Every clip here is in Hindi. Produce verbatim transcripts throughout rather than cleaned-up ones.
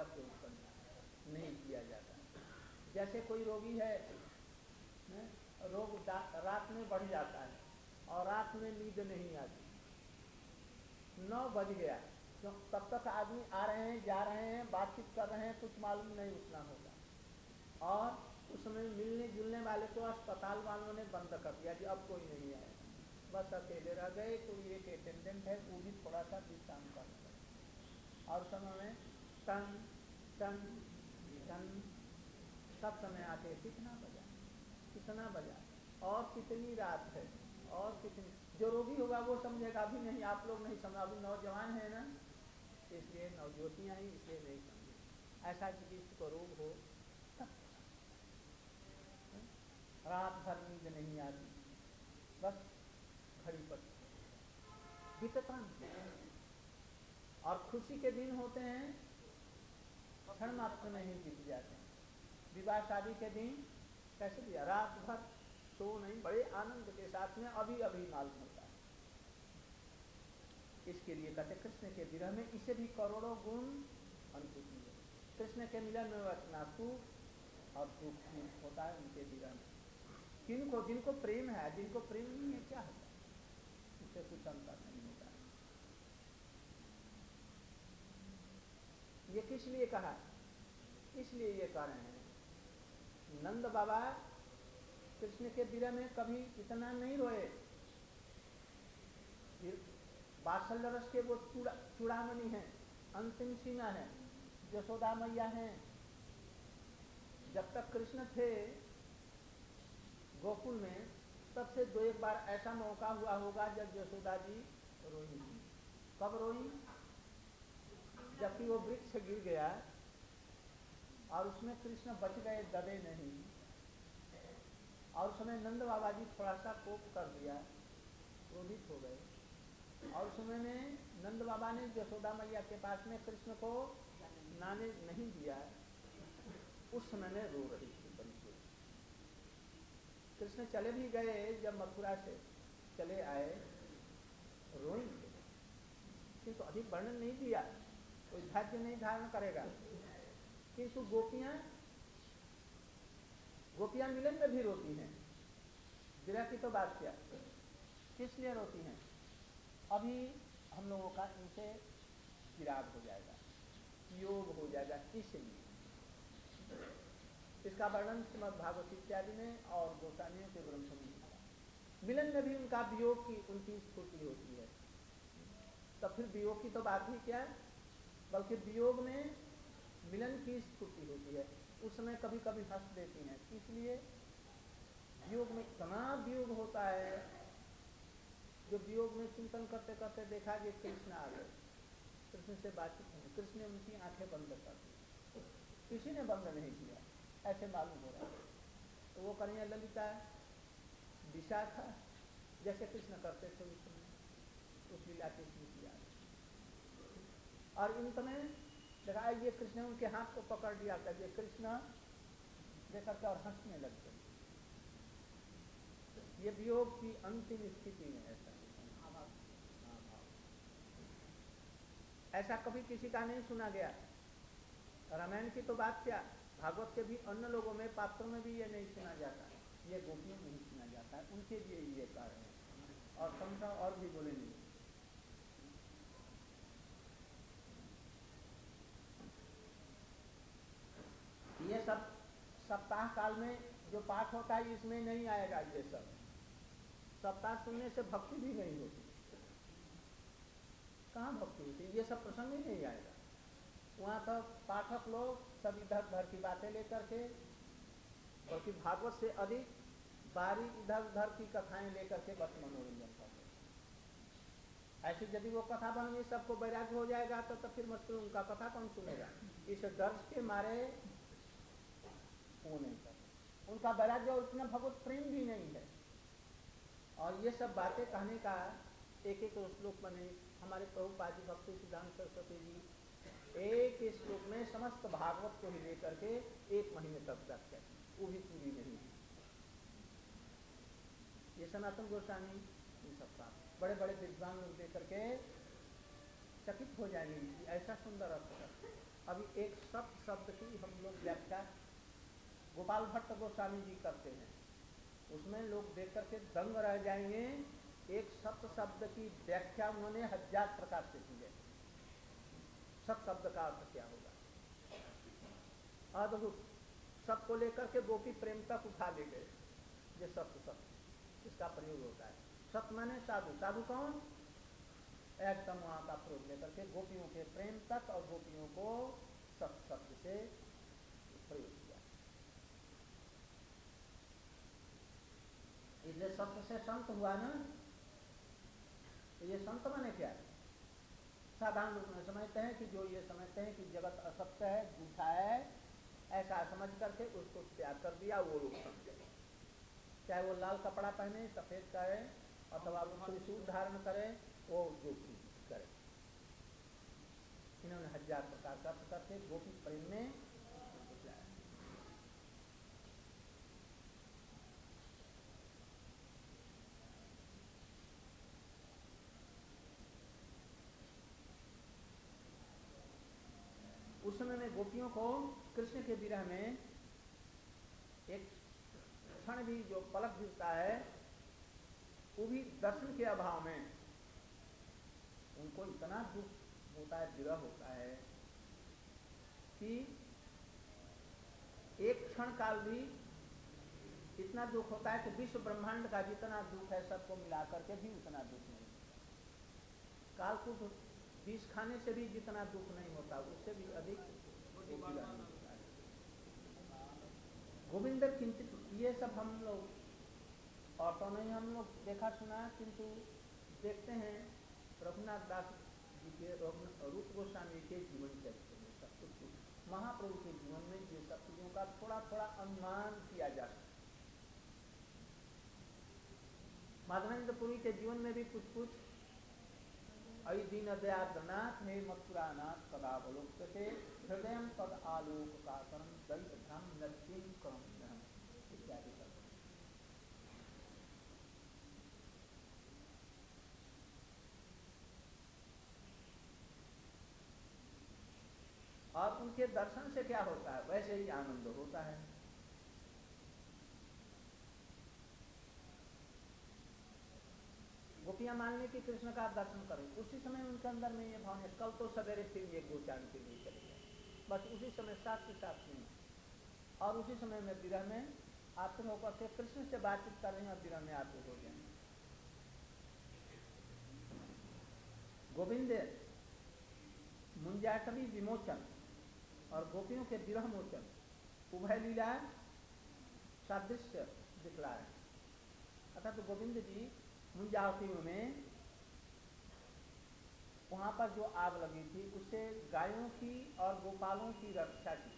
प्रयोग करना नहीं किया जाता। जैसे कोई रोगी है, है? रोग रात में बढ़ जाता है और रात में नींद नहीं आती, नौ बज गया, क्यों? तब तक आदमी आ रहे हैं, जा रहे हैं, बातचीत कर रहे हैं, कुछ मालूम नहीं उठना होगा। और उस समय मिलने जुलने वाले को अस्पताल वालों ने बंद कर दिया कि अब कोई नहीं आएगा, बस अकेले रह गए। तो एक अटेंडेंट है, वो भी थोड़ा सा विश्राम कर रहा है और समय में टन टन टन सब समय आते, कितना बजा कितना बजा और कितनी रात है और कितनी। जो रोगी होगा वो समझेगा, अभी नहीं, आप लोग नहीं समझ, अभी नौजवान है ना, इसलिए नवज्योतियाँ ही इसलिए नहीं समझे। ऐसा किसी को रोग हो तब रात भर नींद नहीं आती, बस घड़ी पर बीतता और खुशी के दिन होते हैं, क्षण मात्र में ही बीत जाते हैं। विवाह शादी के दिन कैसे दिया, रात भर सो नहीं, बड़े आनंद के साथ में अभी अभी मालूम होता है। इसके लिए कहते कृष्ण के विरह में इसे भी करोड़ों गुण अनुभूति है। कृष्ण के मिलन में रचना सुख और दुख होता है उनके विरह में। किनको जिनको प्रेम है, जिनको प्रेम नहीं है क्या होता है, उससे कुछ अंतर नहीं होता है। ये किस लिए कहा, इसलिए ये कह रहे हैं नंद बाबा कृष्ण के विरह में कभी इतना नहीं रोए। वात्सल्य रस के वो चूड़ा चूड़ामणि है, अंतिम सीमा है, यशोदा मैया है। जब तक कृष्ण थे गोकुल में, तब से दो एक बार ऐसा मौका हुआ होगा जब यशोदा जी रोई। कब रोई, जबकि वो वृक्ष गिर गया और उसमें कृष्ण बच गए, दबे नहीं। और उस समय नंद बाबा जी थोड़ा सा कोप कर दिया, क्रोधित हो गए और उस समय में नंद बाबा ने यशोदा मैया के पास में कृष्ण को नाने नहीं दिया। उस समय में रो रही थी बड़ी जोर। कृष्ण चले भी गए, जब मथुरा से चले आए रोई, किंतु अधिक वर्णन नहीं दिया, कोई धैर्य नहीं धारण करेगा। किंतु गोपियां गोपियां मिलन में भी रोती हैं। विरह की तो बात क्या, किस लिए रोती हैं? अभी हम लोगों का इनसे विराग हो जाएगा, योग हो जाएगा, इसलिए इसका वर्णन श्रीमद् भागवत इत्यादि में और गोस्वामियों के ग्रंथों में है। मिलन में भी उनका वियोग की उनकी स्फूर्ति होती है। तो फिर वियोग की तो बात ही क्या, बल्कि वियोग में मिलन की स्फूर्ति होती है। उस समय कभी कभी हंस देती हैं, इसलिए वियोग में इतना वियोग होता है, जो वियोग में चिंतन करते करते देखा कि कृष्ण आ गए, कृष्ण से बातचीत नहीं, कृष्ण ने उनकी आंखें बंद कर दी, किसी ने बंद नहीं किया, ऐसे मालूम हो रहा है। तो वो करें ललिता विशाखा जैसे कृष्ण करते थे उस समय, उस लीला की स्मृति आ गई। और इन समय देखा ये कृष्ण उनके हाथ को पकड़ लिया कर, ये कृष्ण देखकर और हंसने लग गए। ये वियोग की अंतिम स्थिति में ऐसा ऐसा कभी किसी का नहीं सुना गया। रामायण की तो बात क्या, भागवत के भी अन्य लोगों में, पात्रों में भी ये नहीं सुना जाता, ये गोपियों में ही सुना जाता है। उनके लिए ये कह रहे हैं और समझा और भी बोलेंगे। ये सब सप्ताह काल में जो पाठ होता है इसमें नहीं आएगा। ये सब सप्ताह सुनने से भक्ति भी नहीं होती, कहाँ भक्ति होती, ये सब प्रसंग ही नहीं आएगा। वहाँ तो पाठक लोग सब इधर उधर की बातें लेकर के, बल्कि भागवत से अधिक बारी इधर उधर की कथाएं लेकर के बस मनोरंजन करते। ऐसे यदि वो कथा बन गई, सबको वैराग्य हो जाएगा तो, तो फिर मस्त उनका कथा कौन सुनेगा। इस डर के मारे वो नहीं करते, उनका वैराग्य और उतना भगवत प्रेम भी नहीं है। और ये सब बातें कहने का एक एक श्लोक बने। हमारे प्रभुपाद जी भक्ति सिद्धांत सरस्वती जी एक श्लोक में समस्त भागवत को ही लेकर के एक महीने तक व्याख्या की, वो भी पूरी नहीं है। ये सनातन गोस्वामी इन सबका बड़े बड़े विद्वान लोग देकर के चकित हो जाएंगे, ऐसा सुंदर अर्थ है। अभी एक सप्त शब्द की हम लोग व्याख्या गोपाल भट्ट गोस्वामी जी करते हैं, उसमें लोग देख करके दंग रह जाएंगे। एक सप्त शब्द की व्याख्या उन्होंने हजार प्रकार से की है। सप्त शब्द का अर्थ क्या होगा, अद्भुत। सबको लेकर के गोपी प्रेम तक उठा ले गए। ये सप्त शब्द इसका प्रयोग होता है। सत माने साधु, साधु कौन, एकदम वहां का प्रयोग लेकर के गोपियों के प्रेम तक और गोपियों को सत शब्द से प्रयोग किया। इसलिए सत्य से संत हुआ ना, तो ये संत माने क्या है? साधारण लोग में समझते हैं कि जो ये समझते हैं कि जगत असत्य है, झूठा है, ऐसा समझ करके उसको त्याग कर दिया, वो लोग समझे। चाहे वो लाल कपड़ा पहने, सफेद करे, अथवा वो त्रिशूल धारण करे, वो जो करे। इन्होंने हजार प्रकार का अर्थ करके गोपी प्रेम में बुझाया। उस समय में गोपियों को कृष्ण के विरह में एक क्षण भी जो पलक गिरता है, वो भी दर्शन के अभाव में उनको इतना दुख होता है, विरह होता है कि एक क्षण काल भी इतना दुख होता है कि विश्व ब्रह्मांड का जितना दुख है सबको मिलाकर के भी उतना दुख नहीं होता। कालकूट विष खाने से भी जितना दुख नहीं होता, उससे भी अधिक गोविंद किंचित। ये सब हम लोग और तो नहीं हम लोग देखा सुना, किंतु देखते हैं रघुनाथ दास जी के, रूप गोस्वामी के जीवन चरित्र में सब कुछ, महाप्रभु के जीवन में ये सब चीजों का थोड़ा थोड़ा अनुमान किया जा सकता। माधवेंद्रपुरी के जीवन में भी कुछ कुछ, अयि दीन दयाद्रनाथ हे मथुरानाथ कदावलोक्यते हृदय तद आलोक काकरम दैत भ्रम नृत्यम करम इत्यादि कर। और उनके दर्शन से क्या होता है, वैसे ही आनंद होता है। गोपियां मानने की कृष्ण का दर्शन करें, उसी समय उनके अंदर में ये भाव है, कल तो सवेरे फिर ये गोचारण के लिए चले गए, बस उसी समय साथ के साथ नहीं। और उसी समय में विरह में आतुर होकर के कृष्ण से बातचीत कर रहे हैं और विरह में आतुर हो गए। गोविंद मुंजाटवी विमोचन और गोपियों के विरह मोचन उभय लीला सादृश्य दिखला है। अर्थात तो गोविंद जी मुंजावती में वहां पर जो आग लगी थी उससे गायों की और गोपालों की रक्षा की,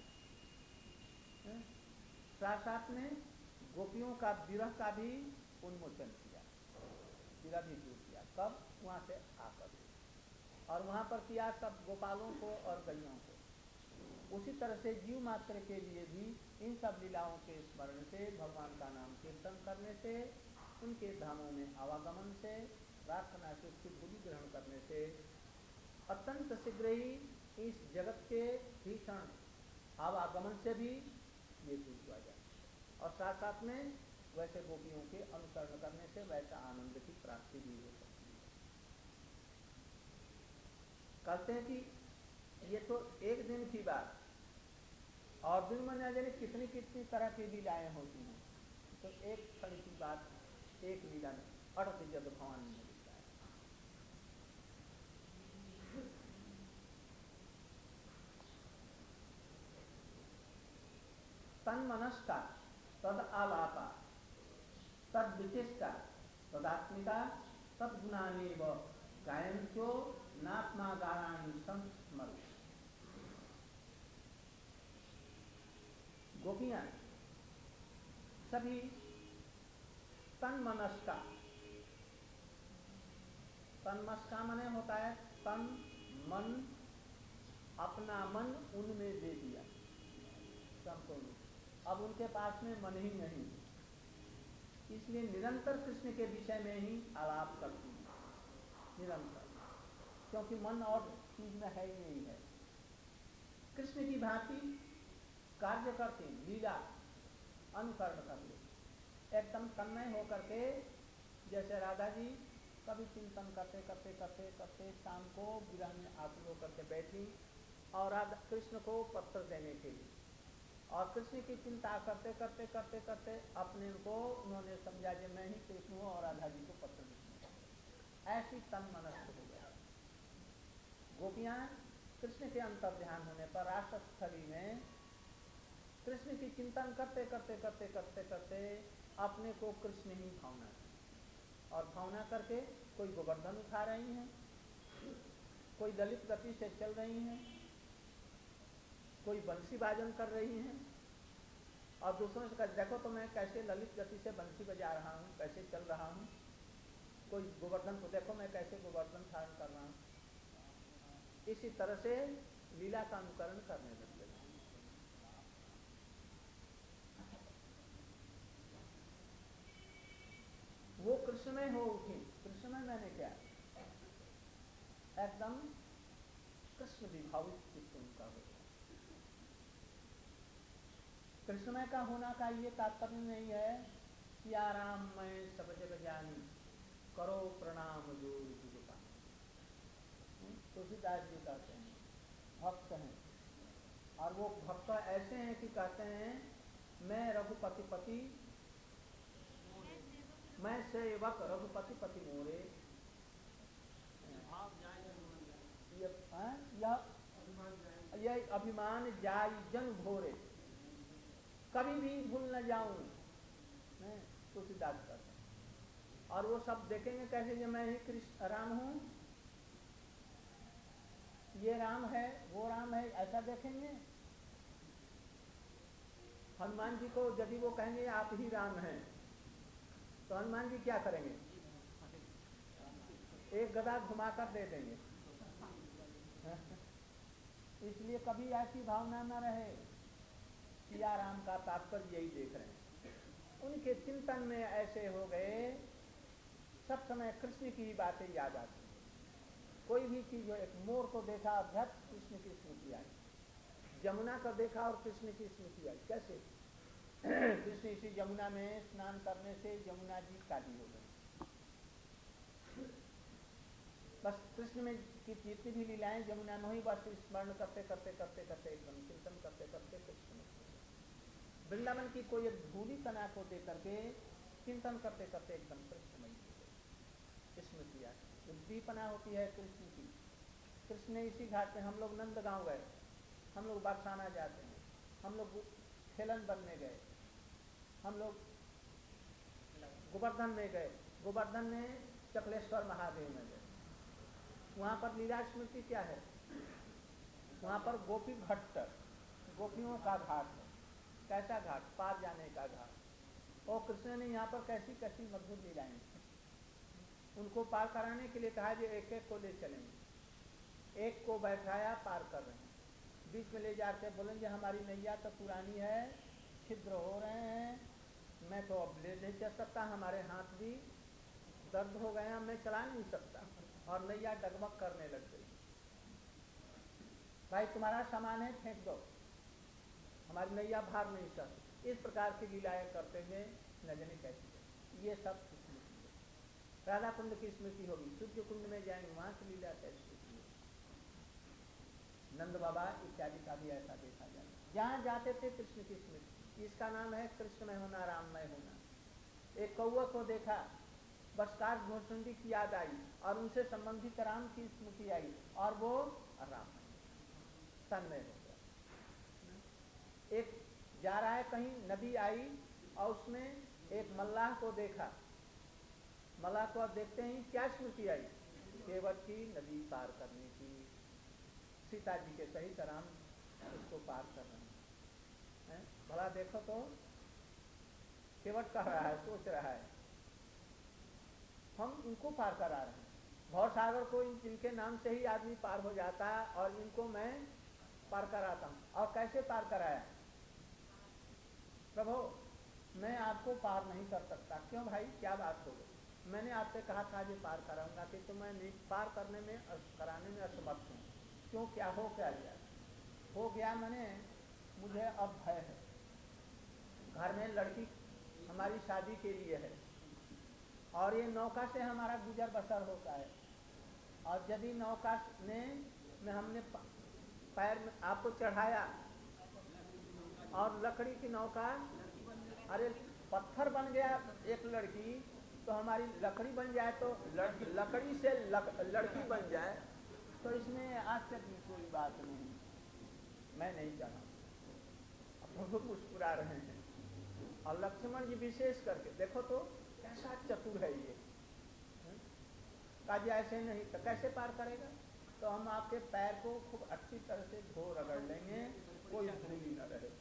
साथ साथ में गोपियों का विरह का भी उन्मोचन किया, विरह भी दूर किया। कब? वहां से आकर, और वहां पर किया सब गोपालों को और गैयों को। उसी तरह से जीव मात्र के लिए भी इन सब लीलाओं के स्मरण से, भगवान का नाम कीर्तन करने से, उनके धामों में आवागमन से, प्रार्थना से, उसकी बुद्धि ग्रहण करने से अत्यंत शीघ्र ही इस जगत के भीषण आवागमन से भी ये दूर हुआ जाए, और साथ साथ में वैसे गोपियों के अनुसरण करने से वैसा आनंद की प्राप्ति भी हो सकती है। कहते हैं कि ये तो एक दिन की बात, और दिन में जाने कितनी कितनी तरह की लीलाएं होती हैं, तो एक क्षण की बात, एक लीला में अड़क जग भवानी में लिखा है। तन मनस्का तद आलापा तद विचेष्टा तदात्मिका तद गुणानेव गायंत्यो नात्मा गाराणी संस्मर। गोपियां सभी तन मनस्का, तन मनस्का मने होता है तन मन, अपना मन उनमें दे दिया संपूर्ण। अब उनके पास में मन ही नहीं, इसलिए निरंतर कृष्ण के विषय में ही आलाप करती है, निरंतर, क्योंकि मन और चीज में है ही नहीं है। कृष्ण की भांति कार्य करती, लीला अनुकरण कर ले, एकदम तन्मय होकर के। जैसे राधा जी कभी चिंतन करते करते करते करते शाम को विरह में आकुल होकर के बैठी और राधा कृष्ण को पत्र देने के लिए, और कृष्ण की चिंता करते करते करते करते अपने को उन्होंने समझा कि मैं ही कृष्ण हूँ और राधा जी को पत्र लिखूंगा। ऐसी तन मनस्थ हो गया। गोपियां कृष्ण के अंतर ध्यान होने पर रासस्थली में कृष्ण की चिंतन करते करते करते करते करते अपने को कृष्ण ही भावना, और भावना करके कोई गोवर्धन उठा रही हैं, कोई ललित गति से चल रही हैं, कोई बंसी वादन कर रही हैं, और दूसरों से कह देखो तो मैं कैसे ललित गति से बंसी बजा रहा हूँ, कैसे चल रहा हूँ। कोई गोवर्धन को देखो मैं कैसे गोवर्धन धारण कर रहा हूँ। इसी तरह से लीला का अनुकरण करने लग गए। वो कृष्ण में हो उठी। कृष्ण में मैंने क्या, एकदम कृष्ण विभावित चित्त उनका हो गया। कृष्णमय का होना का ये तात्पर्य नहीं है कि आराम मैं सब जग जानी करो प्रणाम जोर जुगता। तुलसीदास जी कहते हैं भक्त हैं, और वो भक्त ऐसे हैं कि कहते हैं मैं रघुपति पति, मैं सेवक रघुपति पति मोरे। यह यह अभिमान जाय जन भोरे, कभी भी भूल न जाऊं। तुलसीदास कहते हैं। और वो सब देखेंगे कैसे, जो मैं ही कृष्ण राम हूं, ये राम है वो राम है, ऐसा देखेंगे। हनुमान जी को यदि वो कहेंगे आप ही राम हैं, तो हनुमान जी क्या करेंगे, एक गदा घुमाकर दे देंगे। इसलिए कभी ऐसी भावना न रहे कि या राम का तात्पर्य यही देख रहे हैं। उनके चिंतन में ऐसे हो गए, सब समय कृष्ण की बातें याद आती। कोई भी चीज हो, एक मोर को देखा और झट कृष्ण की स्मृति आई, जमुना को देखा और कृष्ण की स्मृति आई। कैसे कृष्ण इसी जमुना में स्नान करने से यमुना जी काली हो गई। बस कृष्ण में की जितनी भी लीलाएं जमुना में ही, बस स्मरण करते करते करते करते एकदम चिंतन करते करते कृष्ण में। वृंदावन की कोई एक धूली कणा को देख करके चिंतन करते करते एकदम कृष्ण में स्मृति आई। उद्दीपना होती है कृष्ण की। कृष्ण ने इसी घाट पे, हम लोग नंद गांव गए, हम लोग बरसाना जाते हैं, हम लोग खेलन बनने गए, हम लोग गोवर्धन में गए, गोवर्धन में चकलेश्वर महादेव में गए। वहां पर लीला स्मृति क्या है, वहां पर गोपी घट्ट, गोपियों का घाट है। कैसा घाट, पार जाने का घाट। और कृष्ण ने यहाँ पर कैसी कैसी मधुर लीलाएं, उनको पार कराने के लिए कहा जो एक एक को ले चलेंगे। एक को बैठाया, पार कर रहे हैं, बीच में ले जाके बोलेंगे हमारी नैया तो पुरानी है, छिद्र हो रहे हैं, मैं तो अब ले नहीं चल सकता, हमारे हाथ भी दर्द हो गए हैं, मैं चला नहीं सकता। और नैया डगमग करने लग गई। भाई तुम्हारा सामान है फेंक दो, हमारी नैया भार नहीं सकती। इस प्रकार की लीलाएं करते हुए न जाने कैसी। ये सब स्मृति है। राधा कुंड की स्मृति होगी, सूर्य कुंड में जाएंगे वहां की लीला कैसी होती है। नंद बाबा इत्यादि का भी ऐसा देखा जाए, जहाँ जाते थे कृष्ण की स्मृति। इसका नाम है कृष्णमय होना, राममय होना। एक कौआ को देखा, बस काश घोषुंडी की याद आई और उनसे संबंधित राम की स्मृति आई, और वो राम तन्मय हो गया। एक जा रहा है कहीं, नदी आई और उसमें एक मल्लाह को देखा, मल्लाह को अब देखते ही क्या स्मृति आई, केवट की नदी पार करने की। सीता जी के सहित राम उसको पार कर रहे हैं। भला देखो तो केवट कह रहा है, सोच रहा है हम इनको पार करा रहे हैं। भव सागर को इन जिनके नाम से ही आदमी पार हो जाता है, और इनको मैं पार कराता हूँ। और कैसे पार कराया, प्रभु मैं आपको पार नहीं कर सकता। क्यों भाई, क्या बात हो गई? मैंने आपसे कहा था जो पार कराऊंगा, कि तो मैं नहीं पार करने में कराने में असमर्थ हूँ। क्यों, क्या हो क्या गया? हो गया, मैंने मुझे अब भय है, घर में लड़की हमारी शादी के लिए है और ये नौका से हमारा गुजर बसर होता है, और यदि नौका ने में हमने पैर में आपको चढ़ाया और लकड़ी की नौका, अरे पत्थर बन गया एक लड़की, तो हमारी लकड़ी बन जाए, तो लड़की लकड़ी से लक, लड़की बन जाए, तो इसमें आश्चर्य की कोई बात नहीं। मैं नहीं चढ़ा। प्रभु मुस्कुरा रहे हैं, और लक्ष्मण जी विशेष करके देखो तो कैसा चतुर है ये, काजी ऐसे नहीं तो कैसे पार करेगा, तो हम आपके पैर को खूब अच्छी तरह से धो रगड़ लेंगे, कोई धूल ही न रहे।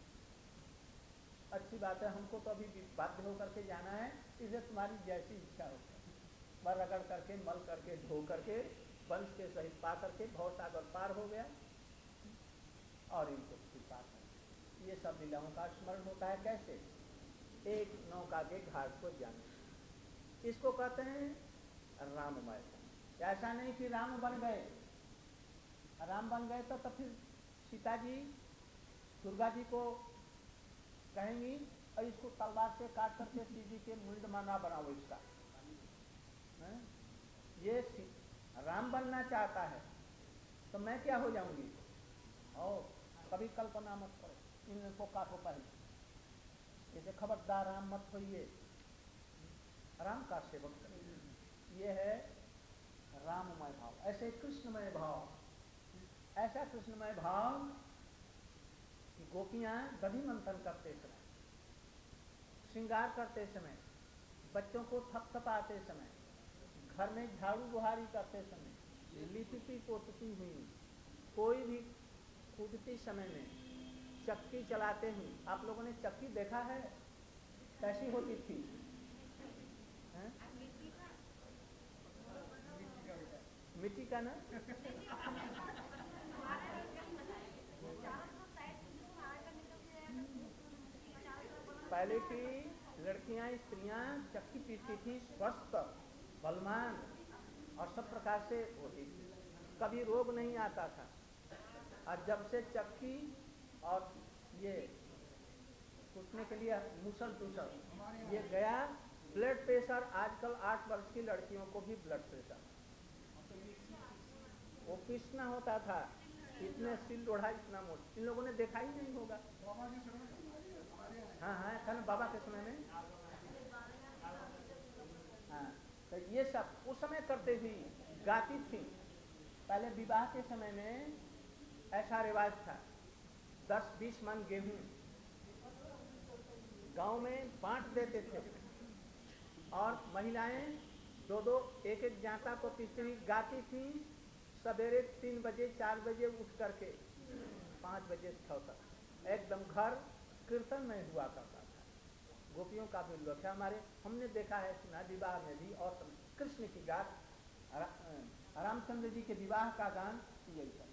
अच्छी बात है, हमको तो अभी बाध्य होकर के जाना है, इसे तुम्हारी जैसी इच्छा हो, वह रगड़ करके मल करके धो करके वंश के सहित पा करके भवसागर पार हो गया, और इनको कृपा कर। ये सब लीलाओं का स्मरण होता है। कैसे? एक नौका के घाट को जाने, इसको कहते हैं राममय। ऐसा नहीं कि राम बन गए, राम बन गए तो, तो फिर सीता जी दुर्गा जी को कहेंगी और इसको तलवार से काट करके सीधी के मुंड माना बनाओ इसका। है? ये राम बनना चाहता है तो मैं क्या हो जाऊंगी? और कभी कल्पना मत करो, इनको काटो पहले, इसे खबरदार राम मत होइए, राम का सेवक करेंगे। ये है राममय भाव। ऐसे कृष्णमय भाव, ऐसा कृष्णमय भाव कि गोपियां दधि मंथन करते समय, श्रृंगार करते समय, बच्चों को थपथपाते समय, घर में झाड़ू बुहारी करते समय, लिपटी पोतती हुई, कोई भी कूदती समय में, चक्की चलाते हुए, आप लोगों ने चक्की देखा है कैसी होती थी? है? मिट्टी का ना, पहले की लड़कियां स्त्रियां चक्की पीसती थी, स्वस्थ बलवान और सब प्रकार से होती थी, कभी रोग नहीं आता था। और जब से चक्की और ये कूटने के लिए मुसल टूसल ये गया, ब्लड प्रेशर, आजकल आठ वर्ष की लड़कियों को भी ब्लड प्रेशर, वो पीसना होता था, इतने सिल लोढ़ा इतना मोटा, इन लोगों ने देखा ही नहीं होगा। हाँ हाँ था ना बाबा के समय में। हाँ, तो ये सब उस समय करते हुई गाती थी। पहले विवाह के समय में ऐसा रिवाज था, दस बीस मन गेहूं गांव में बांट देते थे, और महिलाएं दो दो एक एक जाता को तीसरी गाती थी। सवेरे तीन बजे चार बजे उठ करके पाँच बजे छः तक एकदम घर कीर्तन में हुआ करता था। गोपियों का भी लोक है हमारे, हमने देखा है, सुना, विवाह में भी। और कृष्ण की गात, रामचंद्र जी के विवाह का गान यही सब।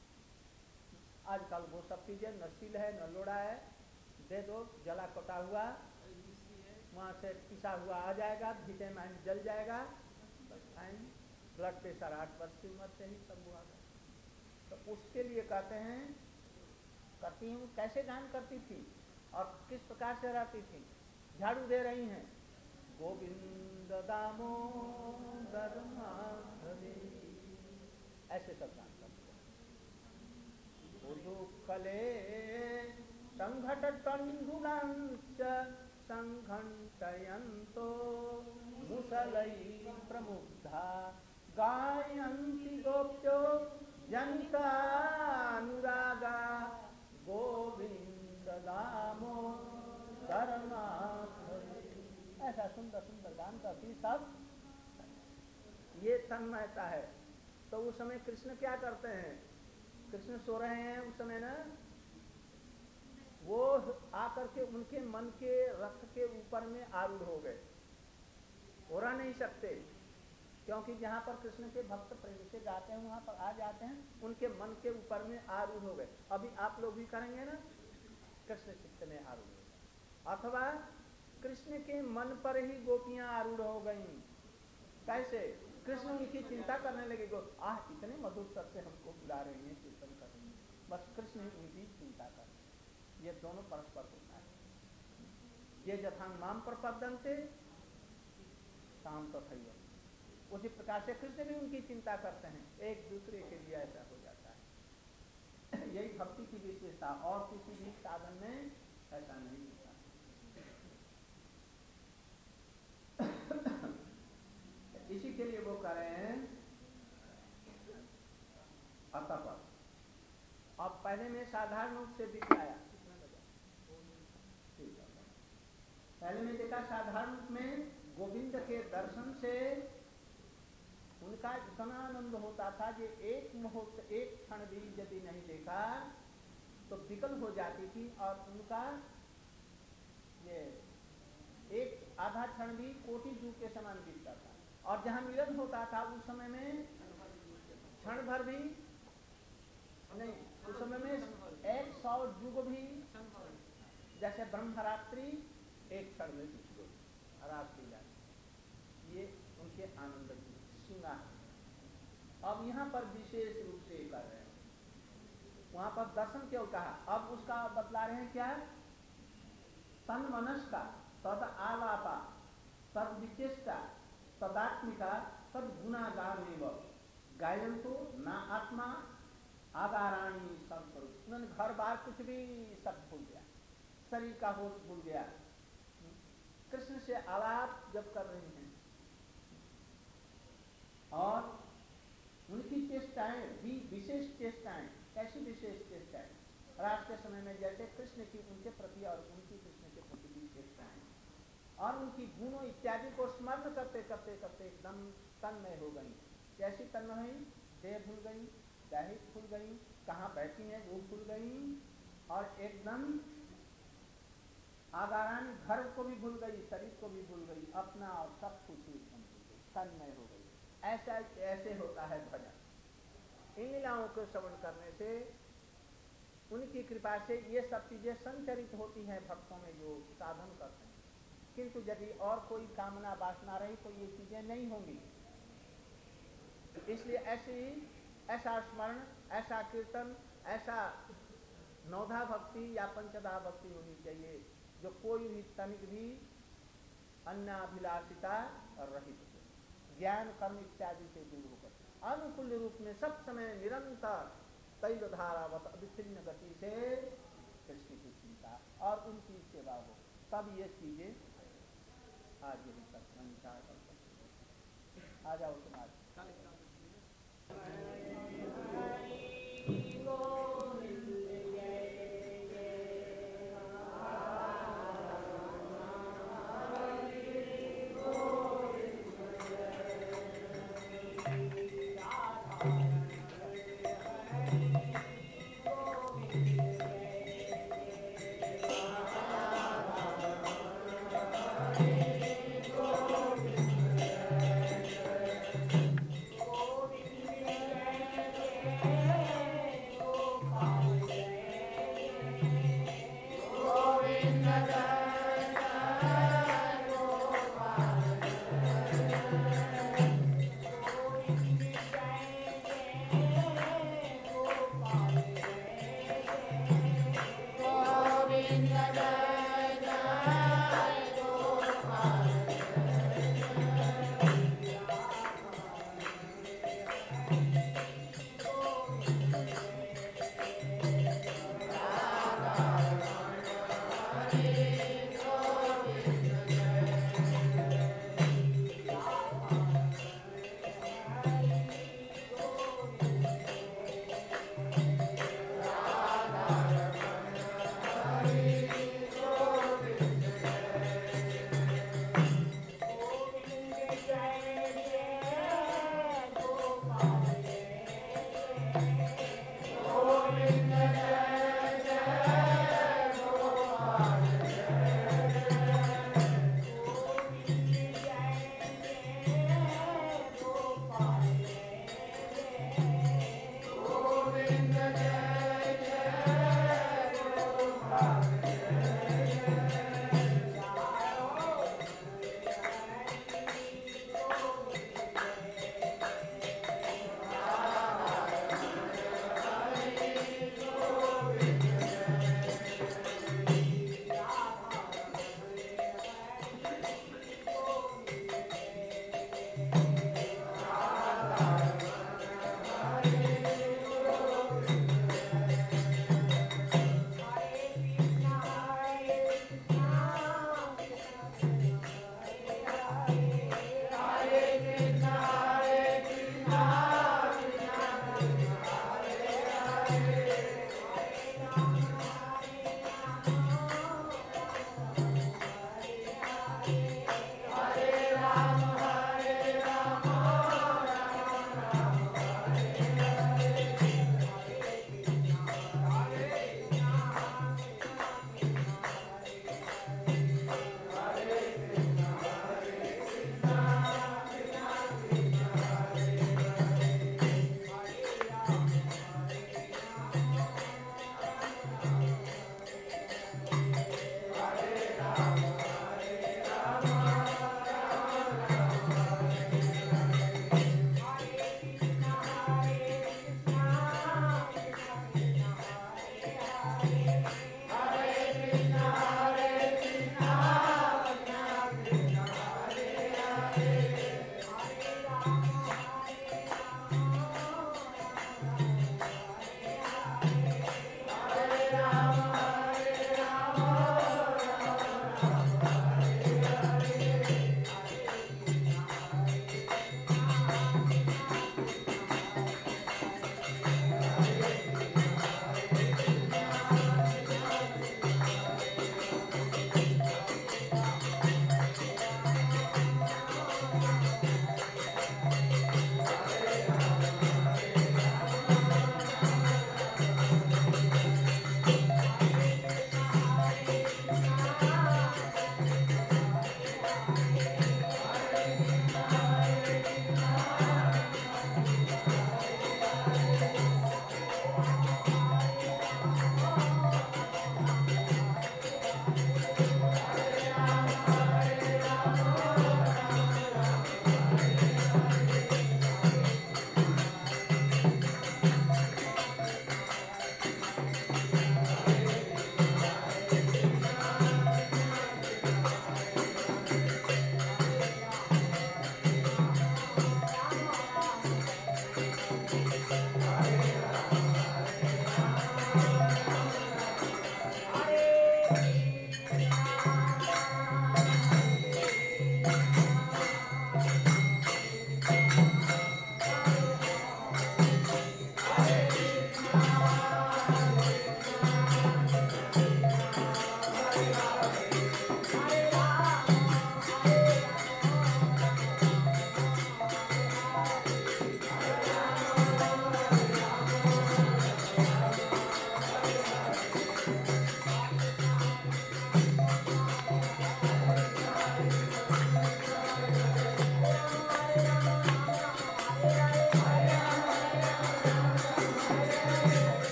आजकल वो सब चीजें न सील है न लोड़ा है, दे दो जला कटा हुआ, वहां से पिसा हुआ आ जाएगा, विटामिन जल जाएगा, बस खाएंगे। ब्लड प्रेशर आठ वर्ष की उम्र से ही सब हुआ। तो उसके लिए कहते हैं, करती हूँ, कैसे गान करती थी और किस प्रकार से रहती थी। झाड़ू दे रही हैं, गोविंद दामोदर माधवी, ऐसे सब गान करते हैं। उदुकले संघट तंडुलांच संघंटयन्तो मुसलै प्रमुग्धा गायन्ति गोप्यो जनतानुरागा गोविंद दामोदर माधवी। ऐसा सुंदर सुंदर गान करती सब। ये तन्मयता है। तो उस समय कृष्ण क्या करते हैं? कृष्ण सो रहे हैं उस समय ना, वो आकर के उनके मन के रथ के ऊपर में आरूढ़ हो गए। उड़ा नहीं सकते, क्योंकि जहाँ पर कृष्ण के भक्त प्रेम से गाते हैं वहां पर आ जाते हैं, उनके मन के ऊपर में आरूढ़ हो गए। अभी आप लोग भी करेंगे ना, कृष्ण चित्त में आरूढ़ हो गए, अथवा कृष्ण के मन पर ही गोपियां आरूढ़ हो गई। कैसे? कृष्ण उनकी चिंता करने लगे, गो आह इतने मधुर स्वर से हमको बुला रही हैं, कीर्तन कर रही हैं, बस कृष्ण ही उनकी चिंता करते। ये दोनों परस्पर होता है। ये जथांग माम प्रपद्यन्ते ताम तथैव। उसी प्रकार से कृष्ण भी उनकी चिंता करते हैं, एक दूसरे के लिए ऐसा हो जाता है। यही भक्ति की विशेषता, और किसी भी साधन में ऐसा नहीं होता। इसी के लिए वो कह रहे हैं अतः। अब पहले में साधारण रूप से दिखाया, पहले में देखा साधारण रूप में गोविंद के दर्शन से उनका इतना आनंद होता था कि एक मुहूर्त, एक क्षण भी यदि नहीं देखा तो विकल हो जाती थी, और उनका ये एक आधा क्षण भी कोटि जू के समान बीतता था। और जहां मिलन होता था उस समय में क्षण भर भी नहीं, उस समय में एक सौ युग भी, जैसे ब्रह्मरात्रि एक क्षण में रात्रि जाती, ये उनके आनंद की सीमा है। अब यहाँ पर विशेष रूप से कर रहे हैं, वहां पर दर्शन क्यों कहा, अब उसका बतला रहे हैं क्या, तन मनस्का तद आलापा तद विचेष्टा तदात्मिका तद गुणागामेव गायंतो ना आत्मा आगाराणी सब स्वरूप। उन्होंने घर बार कुछ भी सब भूल गया, शरीर का होश भूल गया, कृष्ण से आलाप जब कर रही हैं, और उनकी चेष्टाएं भी विशेष चेष्टाएं, कैसी विशेष चेष्टाएं, रात के समय में जैसे कृष्ण की उनके प्रति और उनकी कृष्ण के प्रति भी चेष्टाएं, और उनकी गुणों इत्यादि को स्मरण करते करते करते एकदम तन्मय हो गई। कैसी तन्मय हुई, देह भूल गई, दाहित भूल गई, कहाँ बैठी है वो भूल गई, और एकदम आगारानी घर को भी भूल गई, शरीर को भी भूल गई, अपना और सब कुछ ही एकदम भूल गई, तन्मय हो गई। ऐसा ऐसे होता है भजन। इन लीलाओं को श्रवण करने से, उनकी कृपा से ये सब चीजें संचरित होती हैं भक्तों में जो साधन करते हैं। किंतु यदि और कोई कामना वासना रही तो ये चीजें नहीं होंगी। इसलिए ऐसी ऐसा स्मरण, ऐसा कीर्तन, ऐसा नौधा भक्ति या पंचधा भक्ति होनी चाहिए जो कोई भी तनिक भी अन्नाभिलाषिता रहित हो, ज्ञान कर्म इत्यादि से दूर होकर अनुकूल रूप में सब समय निरंतर तैल धारावत अविच्छिन्न गति से कृष्ण की चिंता और उनकी सेवा हो, तब ये चीजें आज यही सत्संग आ जाओ तुम आज